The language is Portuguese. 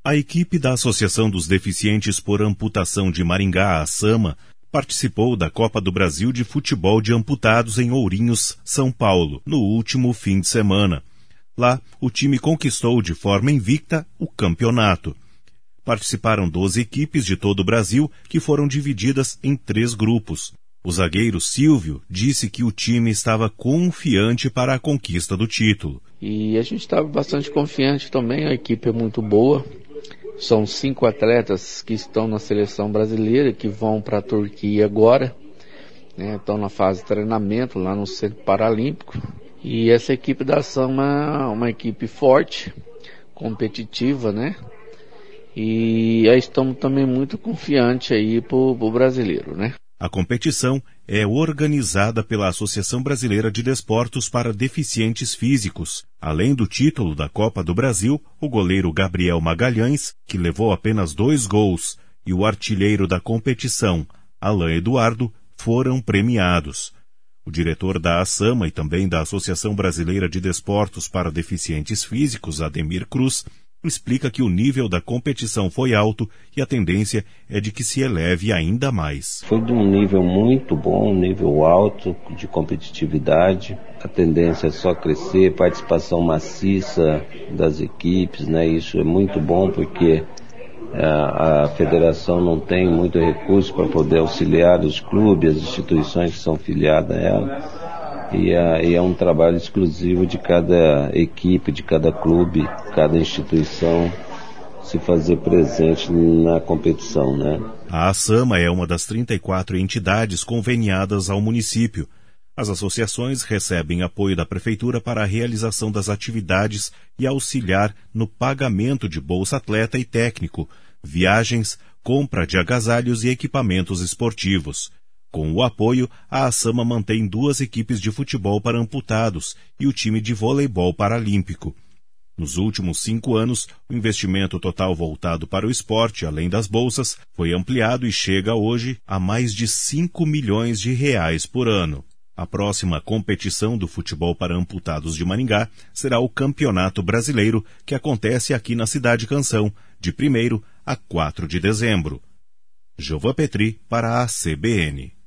A equipe da Associação dos Deficientes por Amputação de Maringá, a ASAMA, participou da Copa do Brasil de Futebol de Amputados em Ourinhos, São Paulo, no último fim de semana. Lá, o time conquistou de forma invicta o campeonato. Participaram 12 equipes de todo o Brasil, que foram divididas em 3 grupos. O zagueiro Silvio disse que o time estava confiante para a conquista do título. E a gente estava bastante confiante também, a equipe é muito boa. São 5 atletas que estão na seleção brasileira, que vão para a Turquia agora, né? Estão na fase de treinamento lá no Centro Paralímpico. E essa equipe da ASAMA é uma equipe forte, competitiva, né? E aí estamos também muito confiantes aí pro brasileiro, né? A competição é organizada pela Associação Brasileira de Desportos para Deficientes Físicos. Além do título da Copa do Brasil, o goleiro Gabriel Magalhães, que levou apenas 2 gols, e o artilheiro da competição, Alain Eduardo, foram premiados. O diretor da ASAMA e também da Associação Brasileira de Desportos para Deficientes Físicos, Ademir Cruz, explica que o nível da competição foi alto e a tendência é de que se eleve ainda mais. Foi de um nível muito bom, um nível alto de competitividade. A tendência é só crescer, participação maciça das equipes, né? Isso é muito bom porque a federação não tem muito recurso para poder auxiliar os clubes, as instituições que são filiadas a ela. E é um trabalho exclusivo de cada equipe, de cada clube, cada instituição se fazer presente na competição, né? A ASAMA é uma das 34 entidades conveniadas ao município. As associações recebem apoio da Prefeitura para a realização das atividades e auxiliar no pagamento de Bolsa Atleta e técnico, viagens, compra de agasalhos e equipamentos esportivos. Com o apoio, a ASAMA mantém 2 equipes de futebol para amputados e o time de voleibol paralímpico. Nos últimos 5 anos, o investimento total voltado para o esporte, além das bolsas, foi ampliado e chega hoje a mais de 5 milhões de reais por ano. A próxima competição do futebol para amputados de Maringá será o Campeonato Brasileiro, que acontece aqui na Cidade Canção, de 1º a 4 de dezembro. Jovan Petri para a CBN.